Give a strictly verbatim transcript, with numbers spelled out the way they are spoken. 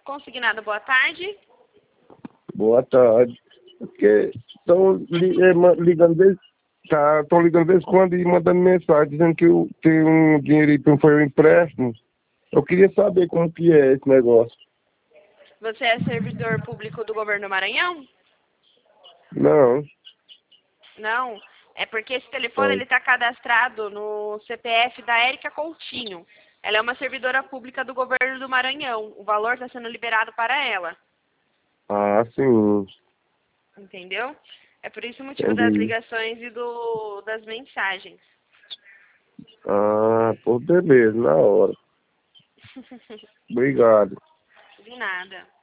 consignado. Boa tarde. Boa tarde. Porque estão ligando desde, tá, estão ligando desde quando e mandando mensagem dizendo que eu tenho um dinheiro aí que não foi um empréstimo. Eu queria saber como que é esse negócio. Você é servidor público do governo do Maranhão? Não. Não. É porque esse telefone ele está cadastrado no C P F da Érica Coutinho. Ela é uma servidora pública do governo do Maranhão. O valor está sendo liberado para ela. Ah, sim. Entendeu? É por isso o motivo das Entendi. ligações e do, das mensagens. Ah, pô, beleza, na hora. Obrigado. De nada.